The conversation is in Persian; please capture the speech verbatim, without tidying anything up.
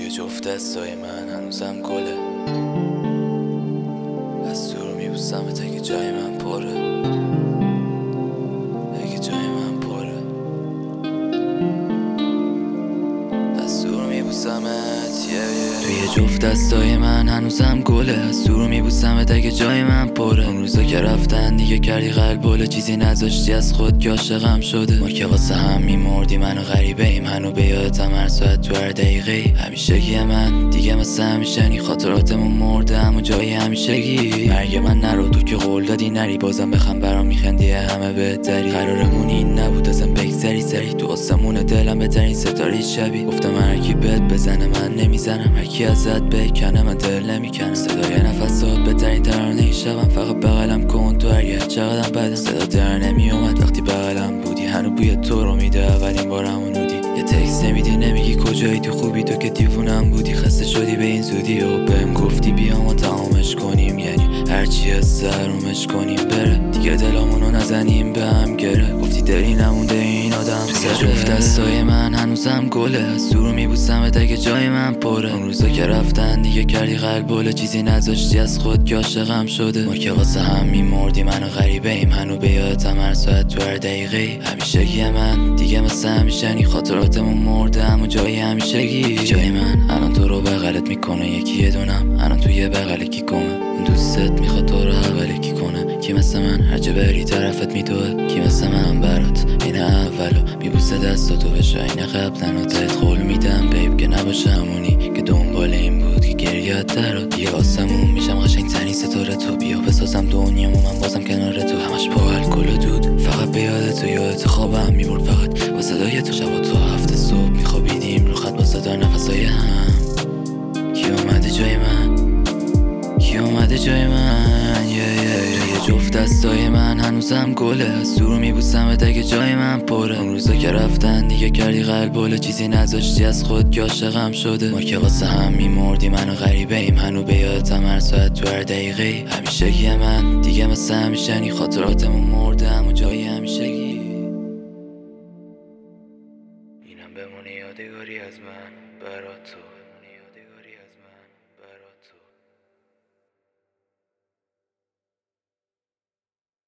توی جفت دستای من هنوزم گله، از دور میبوسم تا که جای من پره، اگه جای من پره، از دور میبوسمت توی جفت دستای من هنوزم گله، از دور میبوسمت اگه جای من پره. اون روزا که رفتن دیگه کردی قلب بله، چیزی نذاشتی از خود که عاشقم شده. ما که واسه هم میمردیم، منو غریبه ایم، هنو به یادتم هر ساعت تو هر دقیقه. همیشگی من دیگه مثل همیشنی، خاطراتمون مرده اما جای همیشگی. مرگ من نرو، تو که قول دادی نری، بازم بخم برام میخندی همه بهتری. قرارمون این نبود ازم بگذری سری، تو آسمون دلم بهترین ستاره شبی. گفتم هر کی بهت بزنه من نمیزنم، هر کی ازت بکنه من دل نمیکنم. صدای نفسات بهترین ترانه شبم، فقط بغلم کن تو هرگه چقدرم بدم. صدا در نمیومد وقتی بغلم بودی، هنو بوی تو رو میده اولین بارم اونودی. یه تکست نمیدی نمیگی کجایی، تو خوبی تو که دیوونم بودی. خسته شدی به این زودی و بهم گفتی بیا ما تمامش کنیم، یعنی هرچی از سرومش کنیم بره دیگه، دلامونو نزنیم به هم گره. گفتی دلی نمونده این آدم سره. جفت دستای من هنوزم گله، از دور میبوسمت اگه جای من پره. اون روزا که رفتن دیگه کردی قلب بله، چیزی نذاشتی از خود که عاشقم شده. ما که واسه هم میمردیم، منو غریبه ایم، هنو به یادتم هر ساعت تو هر دقیقه. همیشگی من دیگه مثل همیشنی، خاطراتمون مرده اما جای همیشگی. جای من الان تو رو بغلت میکنه یکی یه دونم، الان تو یه بغل کی کمه. اون دوستت میخواد تو رو اوله کی کنه، کی مثل من هر جا بری طرفت میدوه. کی مثل من برات این اولو میبوسه دستاتو بشه این قبلن، و تایت قول میدم بیب که نباشه همونی که دنبال این بود که گریت درات. یه آسمون میشم قشنگ ترین ستاره تو، بیا بسازم دنیامو من بازم کنار تو. همش با الکل و دود، فقط به یادت تو یادت خوابم میبرد، فقط با صدای تو شب و تو هفته صبح میخوابیدیم رو خط با صدا نفسای هم. کی اومده جای من، کی اومده جای من یه یه یه. جفت دستای من هنوزم گله، از دور میبوسمت اگه جای من پره. اون روزا که رفتن دیگه کردی قلب بله، چیزی نذاشتی از خود که عاشقم شده. ما که واسه هم میمردیم، منو غریبه ایم، هنو به یادتم هر ساعت تو هر دقیقه. همیشگی من دیگه مثل همیشنی، خاطراتمون مرده اما جای همیشگی. اینم بمونه یادگاری از من برات تو.